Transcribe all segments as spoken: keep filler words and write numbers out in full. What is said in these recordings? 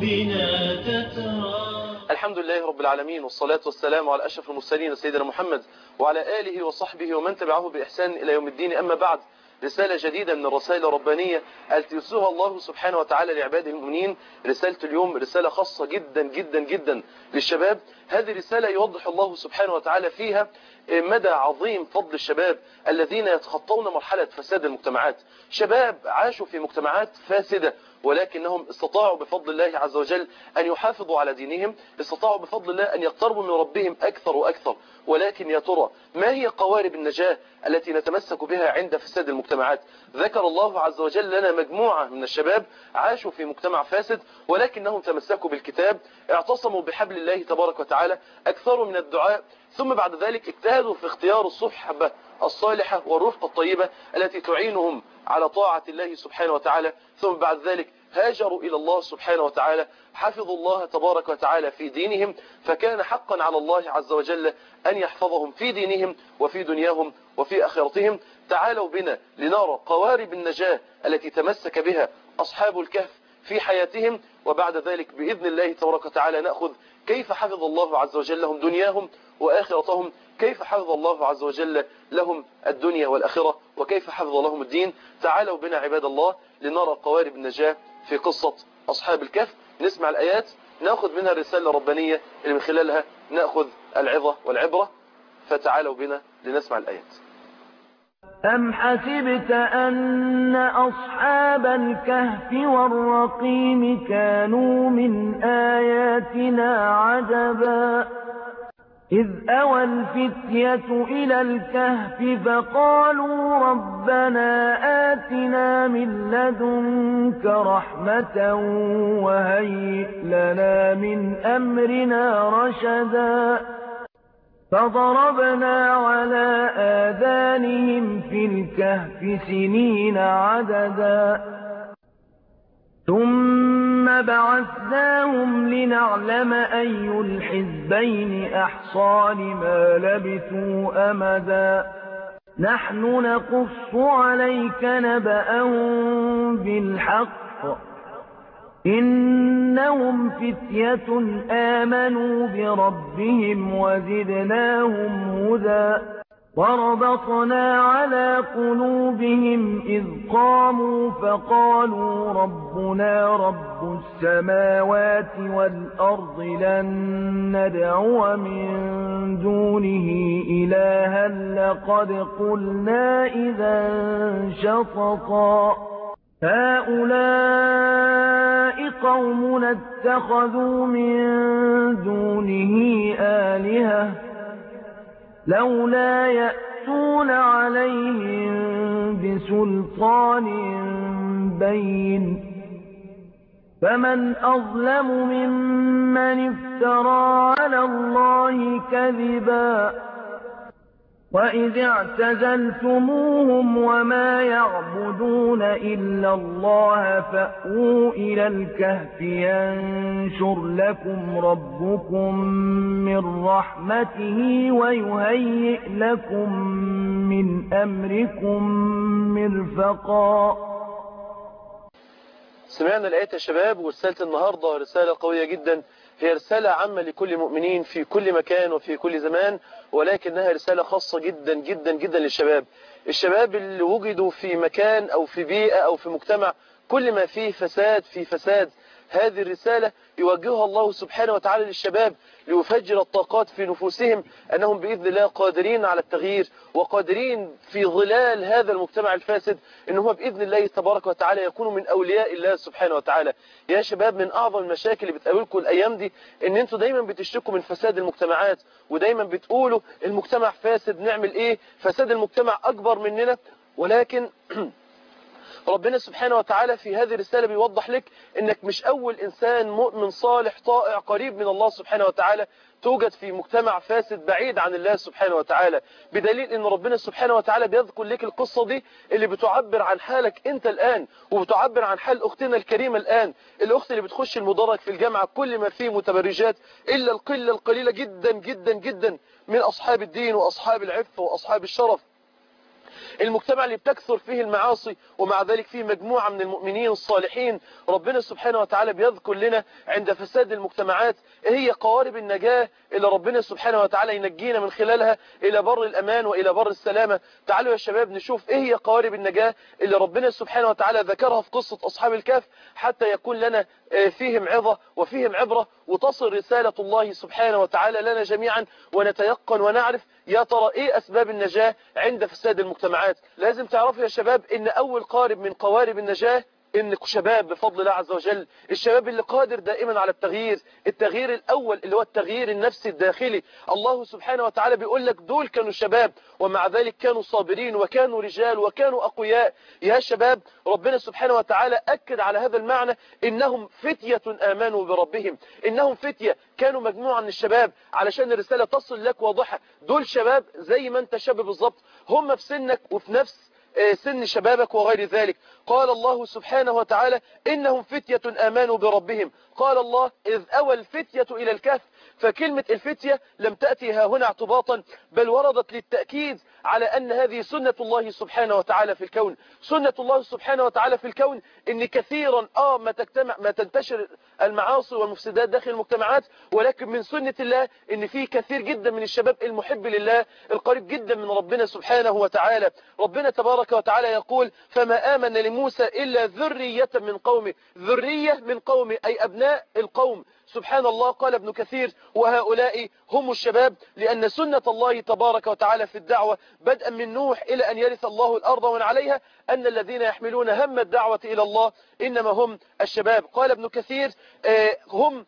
بنا تترى. الحمد لله رب العالمين، والصلاة والسلام على أشرف المرسلين سيدنا محمد وعلى آله وصحبه ومن تبعه بإحسان إلى يوم الدين. أما بعد، رسالة جديدة من الرسائل الربانية التي يرسلها الله سبحانه وتعالى لعباده المؤمنين. رسالة اليوم رسالة خاصة جدا جدا جدا للشباب. هذه رسالة يوضح الله سبحانه وتعالى فيها مدى عظيم فضل الشباب الذين يتخطون مرحلة فساد المجتمعات. شباب عاشوا في مجتمعات فاسدة، ولكنهم استطاعوا بفضل الله عز وجل أن يحافظوا على دينهم، استطاعوا بفضل الله أن يقتربوا من ربهم أكثر وأكثر. ولكن يا ترى ما هي قوارب النجاة التي نتمسك بها عند فساد المجتمعات؟ ذكر الله عز وجل لنا مجموعة من الشباب عاشوا في مجتمع فاسد، ولكنهم تمسكوا بالكتاب، اعتصموا بحبل الله تبارك وتعالى، أكثروا من الدعاء، ثم بعد ذلك اجتهدوا في اختيار الصحبة الصالحة والرفقة الطيبة التي تعينهم على طاعة الله سبحانه وتعالى، ثم بعد ذلك هاجروا إلى الله سبحانه وتعالى، حفظوا الله تبارك وتعالى في دينهم، فكان حقا على الله عز وجل أن يحفظهم في دينهم وفي دنياهم وفي آخرتهم. تعالوا بنا لنرى قوارب النجاة التي تمسك بها أصحاب الكهف في حياتهم، وبعد ذلك بإذن الله تبارك وتعالى نأخذ كيف حفظ الله عز وجل لهم دنياهم وآخرتهم، كيف حفظ الله عز وجل لهم الدنيا والآخرة، وكيف حفظ لهم الدين. تعالوا بنا عباد الله لنرى قوارب النجاة في قصة أصحاب الكهف. نسمع الآيات، نأخذ منها الرسالة الربانية اللي من خلالها نأخذ العظة والعبرة. فتعالوا بنا لنسمع الآيات. أم حسبت أن أصحاب الكهف والرقيم كانوا من آياتنا عجبا إذ أوى الفتية إلى الكهف فقالوا ربنا آتنا من لدنك رحمة وهيئ لنا من أمرنا رشدا فضربنا على آذانهم في الكهف سنين عددا ثم بعثناهم لنعلم أي الحزبين أحصى لما لبثوا أمدا نحن نقص عليك نبأهم بالحق إنهم فتية آمنوا بربهم وزدناهم هدى وربطنا على قلوبهم إذ قاموا فقالوا ربنا رب السماوات والأرض لن ندعو من دونه إلها لقد قلنا إذا شططا هؤلاء قومنا اتخذوا من دونه آلهة لولا يأتون عليهم بسلطان بين فمن أظلم ممن افترى على الله كذبا وإذ اعتزلتموهم وما يعبدون إلا الله فأووا إلى الكهف ينشر لكم ربكم من رحمته ويهيئ لكم من أمركم مرفقا. سمعنا الآيات يا شباب، ورسالة النهاردة رسالة قوية جدا، هي رسالة عامة لكل مؤمنين في كل مكان وفي كل زمان، ولكنها رسالة خاصة جدا جدا جدا للشباب. الشباب اللي وجدوا في مكان أو في بيئة أو في مجتمع كل ما فيه فساد في فساد. هذه الرسالة يوجهها الله سبحانه وتعالى للشباب ليفجر الطاقات في نفوسهم أنهم بإذن الله قادرين على التغيير، وقادرين في ظلال هذا المجتمع الفاسد أنهم بإذن الله تبارك وتعالى يكونوا من أولياء الله سبحانه وتعالى. يا شباب، من أعظم المشاكل اللي بتقابلكم الأيام دي أن أنتوا دايما بتشتكوا من فساد المجتمعات، ودايما بتقولوا المجتمع فاسد نعمل إيه، فساد المجتمع أكبر مننا. ولكن ربنا سبحانه وتعالى في هذه الرسالة بيوضح لك انك مش اول انسان مؤمن صالح طائع قريب من الله سبحانه وتعالى توجد في مجتمع فاسد بعيد عن الله سبحانه وتعالى، بدليل ان ربنا سبحانه وتعالى بيذكر لك القصة دي اللي بتعبر عن حالك انت الان، وبتعبر عن حال اختنا الكريمة الان، الاخت اللي بتخش المدرج في الجامعة كل ما فيه متبرجات الا القلة القليلة جدا جدا جدا من اصحاب الدين واصحاب العفة واصحاب الشرف المجتمع اللي بتكثر فيه المعاصي ومع ذلك فيه مجموعة من المؤمنين الصالحين. ربنا سبحانه وتعالى بيذكر لنا عند فساد المجتمعات هي قوارب النجاة اللي ربنا سبحانه وتعالى ينجينا من خلالها إلى بر الأمان وإلى بر السلامة. تعالوا يا شباب نشوف إيه هي قوارب النجاة اللي ربنا سبحانه وتعالى ذكرها في قصة أصحاب الكهف حتى يكون لنا فيهم عظة وفيهم عبرة وتصل رسالة الله سبحانه وتعالى لنا جميعا ونتيقن ونعرف يا ترى إيه أسباب النجاة عند فساد المجتمعات. لازم تعرفوا يا شباب إن أول قارب من قوارب النجاة إن شباب بفضل الله عز وجل، الشباب اللي قادر دائما على التغيير. التغيير الأول اللي هو التغيير النفسي الداخلي. الله سبحانه وتعالى بيقول لك دول كانوا شباب ومع ذلك كانوا صابرين وكانوا رجال وكانوا أقوياء. يا شباب ربنا سبحانه وتعالى أكد على هذا المعنى إنهم فتية آمنوا بربهم، إنهم فتية كانوا مجموعة من الشباب. علشان الرسالة تصل لك واضحة، دول شباب زي ما انت شاب بالظبط، هم في سنك وفي نفس سن شبابك وغير ذلك. قال الله سبحانه وتعالى إنهم فتية آمنوا بربهم. قال الله إذ أوى الفتية إلى الكهف. فكلمة الفتية لم تأتي ها هنا اعتباطا بل وردت للتأكيد على أن هذه سنة الله سبحانه وتعالى في الكون. سنة الله سبحانه وتعالى في الكون إن كثيرا آه ما تجتمع ما تنتشر المعاصي والمفسدات داخل المجتمعات، ولكن من سنة الله إن في كثير جدا من الشباب المحب لله القريب جدا من ربنا سبحانه وتعالى. ربنا تبارك وتعالى يقول فما آمن لموسى إلا ذرية من قومه. ذرية من قومه أي أبناء القوم. سبحان الله. قال ابن كثير وهؤلاء هم الشباب، لأن سنة الله تبارك وتعالى في الدعوة بدءا من نوح إلى أن يرث الله الأرض ومن عليها أن الذين يحملون هم الدعوة إلى الله إنما هم الشباب. قال ابن كثير هم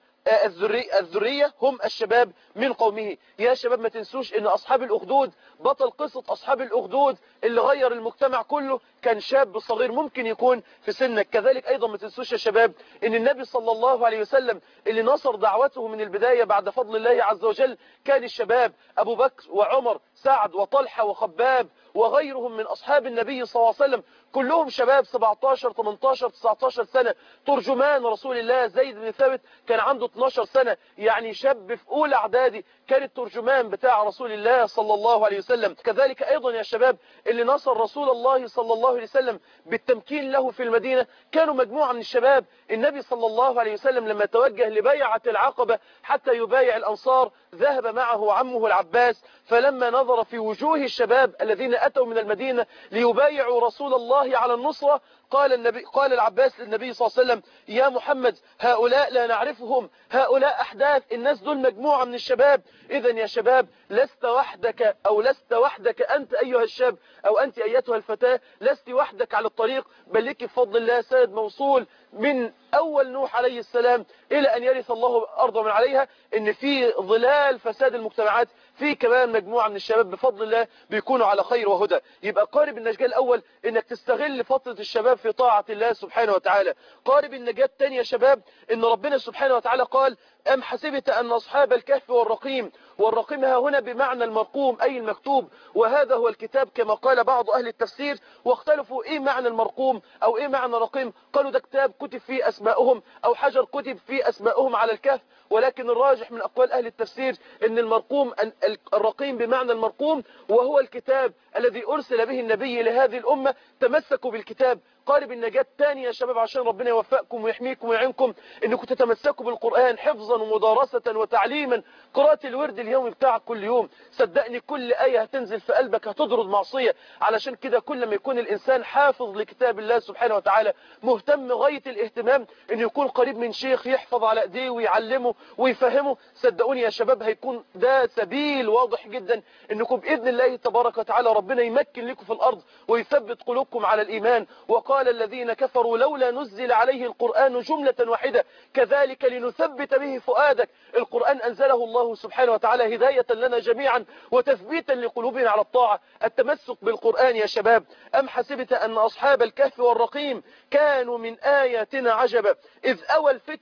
الذرية هم الشباب من قومه. يا شباب ما تنسوش ان اصحاب الاخدود، بطل قصة اصحاب الاخدود اللي غير المجتمع كله كان شاب صغير ممكن يكون في سنك. كذلك ايضا ما تنسوش يا شباب ان النبي صلى الله عليه وسلم اللي نصر دعوته من البداية بعد فضل الله عز وجل كان الشباب. ابو بكر وعمر سعد وطلحة وخباب وغيرهم من اصحاب النبي صلى الله عليه وسلم كلهم شباب سبعتاشر تمنتاشر تسعتاشر سنة. ترجمان رسول الله زيد بن ثابت كان عنده اتناشر سنة، يعني شاب في اولى اعدادي كان الترجمان بتاع رسول الله صلى الله عليه وسلم. كذلك ايضا يا شباب اللي نصر رسول الله صلى الله عليه وسلم بالتمكين له في المدينة كانوا مجموعة من الشباب. النبي صلى الله عليه وسلم لما توجه لبيعة العقبة حتى يبايع الانصار ذهب معه عمه العباس، فلما نظر في وجوه الشباب الذين اتوا من المدينة ليبايعوا رسول الله على النصرة قال النبي قال العباس للنبي صلى الله عليه وسلم يا محمد هؤلاء لا نعرفهم، هؤلاء أحداث، الناس دول مجموعة من الشباب. إذا يا شباب لست وحدك أو لست وحدك أنت أيها الشاب أو أنت أيتها الفتاة، لست وحدك على الطريق، بل لك بفضل الله سيد موصول من أول نوح عليه السلام إلى أن يرث الله الأرض ومن عليها. إن في ظلال فساد المجتمعات في كمان مجموعة من الشباب بفضل الله بيكونوا على خير وهدى. يبقى قارب النجاة الأول إنك تستغل فترة الشباب في طاعة الله سبحانه وتعالى. قارب النجاة الثاني يا شباب إن ربنا سبحانه وتعالى قال أم حسبت أن أصحاب الكهف والرقيم، والرقيم ها هنا بمعنى المرقوم أي المكتوب، وهذا هو الكتاب كما قال بعض أهل التفسير. واختلفوا إيه معنى المرقوم أو إيه معنى الرقيم، قالوا ده كتاب كتب فيه أسماءهم أو حجر كتب فيه أسماءهم على الكهف، ولكن الراجح من أقوال أهل التفسير أن المرقوم الرقيم بمعنى المرقوم وهو الكتاب الذي أرسل به النبي لهذه الأمة. تمسكوا بالكتاب. قارب النجاة الثاني يا شباب عشان ربنا يوفقكم ويحميكم ويعينكم انكم تتمسكوا بالقرآن حفظا ومدارسة وتعليما. قراءة الورد اليومي بتاعك كل يوم، صدقني كل آية هتنزل في قلبك هتضرد معصية. علشان كده كل ما يكون الإنسان حافظ لكتاب الله سبحانه وتعالى مهتم غاية الاهتمام انه يكون قريب من شيخ يحفظ على ايديه ويعلمه ويفهمه، صدقوني يا شباب هيكون ده سبيل واضح جدا انكم بإذن الله تبارك وتعالى ربنا يمكن لكم في الأرض ويثبت قلوبكم على الإيمان. وقال الذين كفروا لولا نزل عليه القرآن جملة واحدة كذلك لنثبت به فؤادك. القرآن أنزله الله سبحانه وتعالى هداية لنا جميعا وتثبيتا لقلوبنا على الطاعة. التمسك بالقرآن يا شباب. أم حسبت أن أصحاب الكهف والرقيم كانوا من آياتنا عجبا إذ أوى الفتية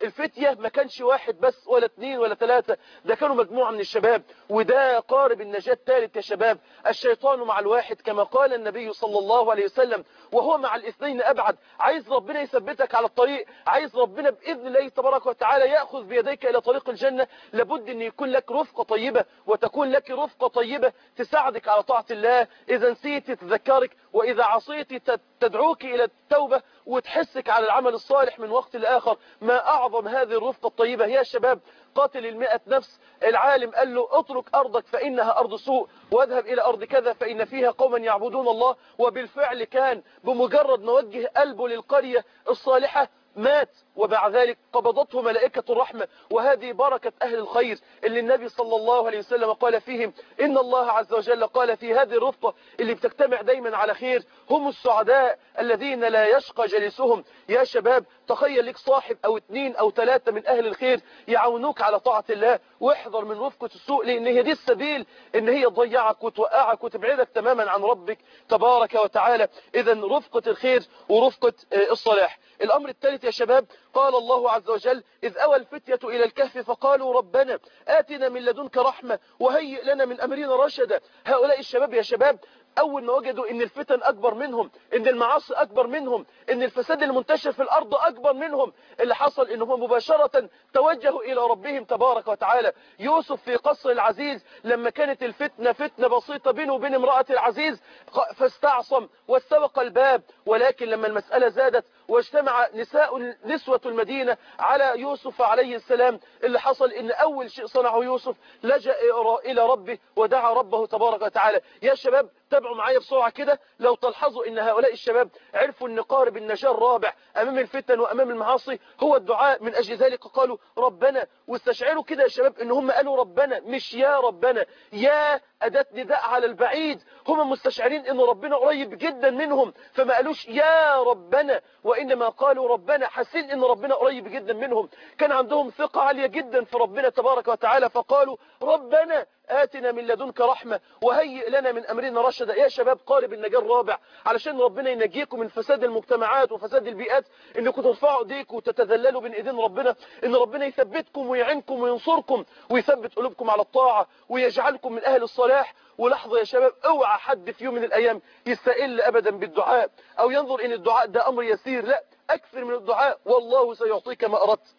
الفتية ما كانش واحد بس ولا اثنين ولا ثلاثة، ده كانوا مجموعة من الشباب. وده قارب النجاة الثالث يا شباب، الشيطان مع الواحد كما قال النبي صلى الله عليه وسلم، وهو مع الاثنين أبعد. عايز ربنا يثبتك على الطريق، عايز ربنا بإذن الله تبارك وتعالى يأخذ بيديك إلى طريق الجنة، لابد أن يكون لك رفقة طيبة، وتكون لك رفقة طيبة تساعدك على طاعة الله. إذا نسيت تذكرك، وإذا عصيت تدعوك إلى التوبة وتحسك على العمل الصالح من وقت لآخر. ما أعظم هذه الرفقة الطيبة. يا شباب، قاتل المئة نفس. العالم قال له اترك أرضك فإنها أرض سوء، واذهب إلى أرض كذا فإن فيها قوما يعبدون الله. وبالفعل كان بمجرد ما وجه قلبه للقرية الصالحة مات، وبعد ذلك قبضته ملائكة الرحمة. وهذه بركة أهل الخير اللي النبي صلى الله عليه وسلم قال فيهم إن الله عز وجل قال في هذه الرفقة اللي بتجتمع دايما على خير، هم السعداء الذين لا يشقى جليسهم. يا شباب، تخيل لك صاحب أو اثنين أو ثلاثة من أهل الخير يعاونوك على طاعة الله، واحذر من رفقة السوء، لأن هي دي السبيل إن هي تضيعك وتوقعك وتبعدك تماما عن ربك تبارك وتعالى. إذا رفقة الخير ورفقة الصلاح. الأمر الثالث يا شباب، قال الله عز وجل إذ أوى الفتية إلى الكهف فقالوا ربنا آتنا من لدنك رحمة وهيئ لنا من أمرنا رشدا. هؤلاء الشباب يا شباب أول ما وجدوا إن الفتن أكبر منهم، إن المعاصي أكبر منهم، إن الفساد المنتشر في الأرض أكبر منهم، اللي حصل إنهم مباشرة توجهوا إلى ربهم تبارك وتعالى. يوسف في قصر العزيز لما كانت الفتنة فتنة بسيطة بينه وبين امرأة العزيز فاستعصم واستبق الباب، ولكن لما المسألة زادت واجتمع نساء نسوة المدينة على يوسف عليه السلام، اللي حصل إن أول شيء صنعه يوسف لجأ إلى ربه ودعا ربه تبارك وتعالى. يا شباب تابعوا معايا بسرعة كده، لو تلحظوا ان هؤلاء الشباب عرفوا ان قارب النجاة الرابع امام الفتن وامام المعاصي هو الدعاء. من اجل ذلك قالوا ربنا، واستشعروا كده يا شباب ان هم قالوا ربنا مش يا ربنا. يا أداة نداء على البعيد، هم مستشعرين ان ربنا قريب جدا منهم، فما قالوش يا ربنا، وانما قالوا ربنا، حاسين ان ربنا قريب جدا منهم. كان عندهم ثقة عالية جدا في ربنا تبارك وتعالى، فقالوا ربنا آتنا من لدنك رحمة وهيئ لنا من أمرنا رشدا. يا شباب قارب النجاة الرابع علشان ربنا ينجيكم من فساد المجتمعات وفساد البيئات، انكم ترفعوا ايديكم وتتذللوا بين ايدين ربنا، ان ربنا يثبتكم ويعينكم وينصركم ويثبت قلوبكم على الطاعة ويجعلكم من أهل الصلاح. ولحظة يا شباب، اوعى حد في يوم من الأيام يستقل أبدا بالدعاء أو ينظر ان الدعاء ده أمر يسير. لا، أكثر من الدعاء والله سيعطيك ما أردت.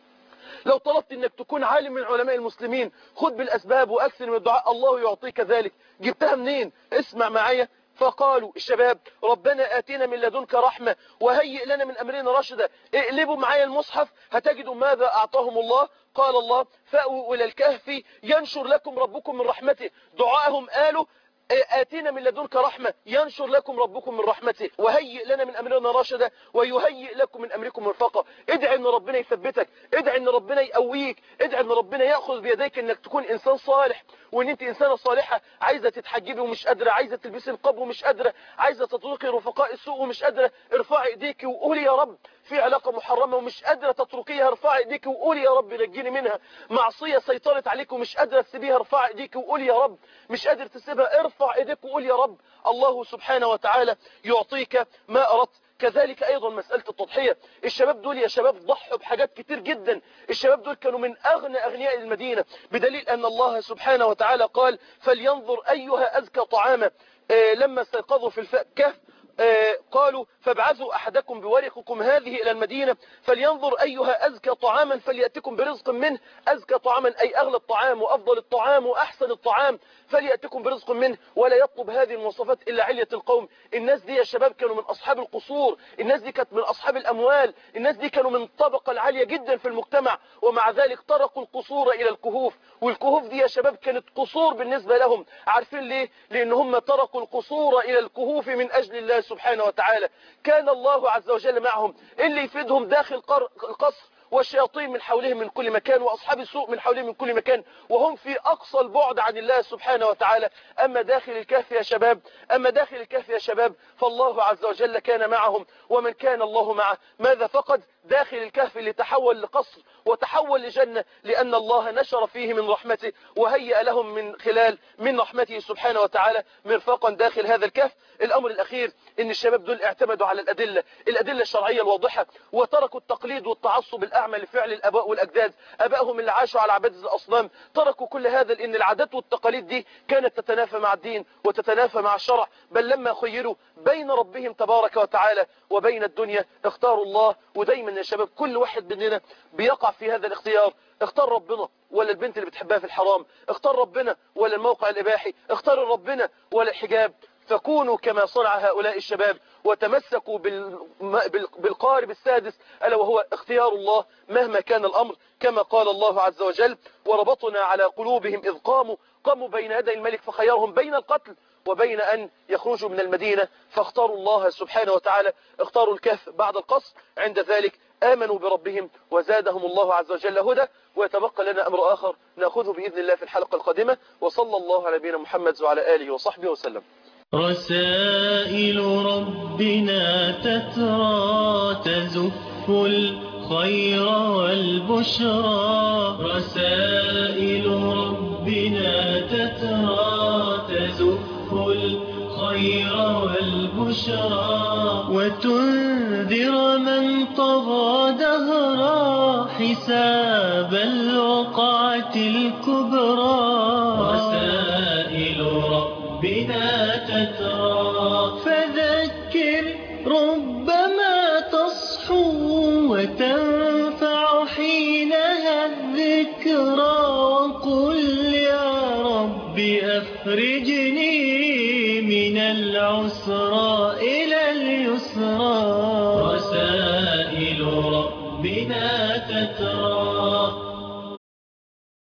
لو طلبت انك تكون عالم من علماء المسلمين خد بالاسباب واكثر من الدعاء، الله يعطيك ذلك. جبتها منين؟ اسمع معايا. فقالوا الشباب ربنا آتنا من لدنك رحمة وهيئ لنا من أمرنا رشدا. اقلبوا معايا المصحف هتجدوا ماذا أعطاهم الله. قال الله فأووا إلى الكهف ينشر لكم ربكم من رحمته. دعائهم قالوا آتينا من لدنك رحمة ينشر لكم ربكم من رحمته وهيئ لنا من أمرنا رشدا ويهيئ لكم من أمركم مرفقا. ادعي ان ربنا يثبتك، ادعي ان ربنا يقويك، ادعي ان ربنا يأخذ بيديك انك تكون انسان صالح، وان انت انسانة صالحة عايزة تتحجبي ومش قادرة، عايزة تلبسي القبر ومش قادرة، عايزة تطرقي رفقاء السوء ومش قادرة، ارفعي ايديك وقولي يا رب. في علاقة محرمة ومش قادرة تتركيها، ارفعي ايديك وقولي يا رب نجيني منها. معصية سيطرت عليك ومش قادرة تسيبيها، ارفعي ايديك وقولي يا رب. مش قادر تسيبها، ارفع ايديك وقول يا رب. الله سبحانه وتعالى يعطيك ما أردت. كذلك أيضا مسألة التضحية. الشباب دول يا شباب ضحوا بحاجات كتير جدا. الشباب دول كانوا من أغنى أغنياء المدينة، بدليل أن الله سبحانه وتعالى قال فلينظر أيها أزكى طعاما. آه لما استيقظوا في الكهف آه قالوا فابعثوا أحدكم بورقكم هذه إلى المدينة فلينظر أيها أزكى طعاما فليأتكم برزق منه. أزكى طعاما أي أغلى الطعام وأفضل الطعام وأحسن الطعام، فليأتكم برزق منه ولا يطلب هذه المواصفات إلا علية القوم. الناس دي يا شباب كانوا من أصحاب القصور، الناس دي كانت من أصحاب الأموال، الناس دي كانوا من الطبقة العالية جدا في المجتمع، ومع ذلك طرقوا القصور إلى الكهوف. والكهوف دي يا شباب كانت قصور بالنسبة لهم. عارفين ليه؟ لأن هم طرقوا القصور إلى الكهوف من أجل الله سبحانه وتعالى. كان الله عز وجل معهم، اللي يفيدهم داخل القصر والشياطين من حولهم من كل مكان وأصحاب السوء من حولهم من كل مكان، وهم في أقصى البعد عن الله سبحانه وتعالى. أما داخل الكهف يا شباب أما داخل الكهف يا شباب فالله عز وجل كان معهم، ومن كان الله معه ماذا فقد؟ داخل الكهف اللي تحول لقصر وتحول لجنة، لأن الله نشر فيه من رحمته وهيأ لهم من خلال من رحمته سبحانه وتعالى مرفقا داخل هذا الكهف. الأمر الأخير إن الشباب دول اعتمدوا على الأدلة الأدلة الشرعية الواضحة، وتركوا التقليد والتعصب الأعمى لفعل الآباء والأجداد، آبائهم اللي عاشوا على عبادة الأصنام تركوا كل هذا، لأن العادات والتقاليد دي كانت تتنافى مع الدين وتتنافى مع الشرع. بل لما خيروا بين ربهم تبارك وتعالى وبين الدنيا اختاروا الله. ودايما يا شباب كل واحد مننا بيقع في هذا الاختيار، اختار ربنا ولا البنت اللي بتحبها في الحرام، اختار ربنا ولا الموقع الإباحي، اختار ربنا ولا الحجاب. فكونوا كما صنع هؤلاء الشباب وتمسكوا بالقارب السادس ألا وهو اختيار الله مهما كان الأمر، كما قال الله عز وجل: وربطنا على قلوبهم إذ قاموا قاموا بين يدي الملك فخيرهم بين القتل وبين أن يخرجوا من المدينة، فاختاروا الله سبحانه وتعالى، اختاروا الكهف بعد القصر. عند ذلك آمنوا بربهم وزادهم الله عز وجل هدى. ويتبقى لنا أمر آخر نأخذه بإذن الله في الحلقة القادمة. وصلى الله على نبينا محمد وعلى آله وصحبه وسلم. رسائل ربنا تترى تزف الخير والبشرى، رسائل ربنا تترى تزف الخير والبشرى، وتنذر من طغى دهرا حساب الوقعة الكبرى. رسائل ربنا تترى فذكر ربما تصحو وتنفع حينها الذكرى، وقل يا رب أخرجني من العسرى إلى اليسرى. رسائل ربنا تترى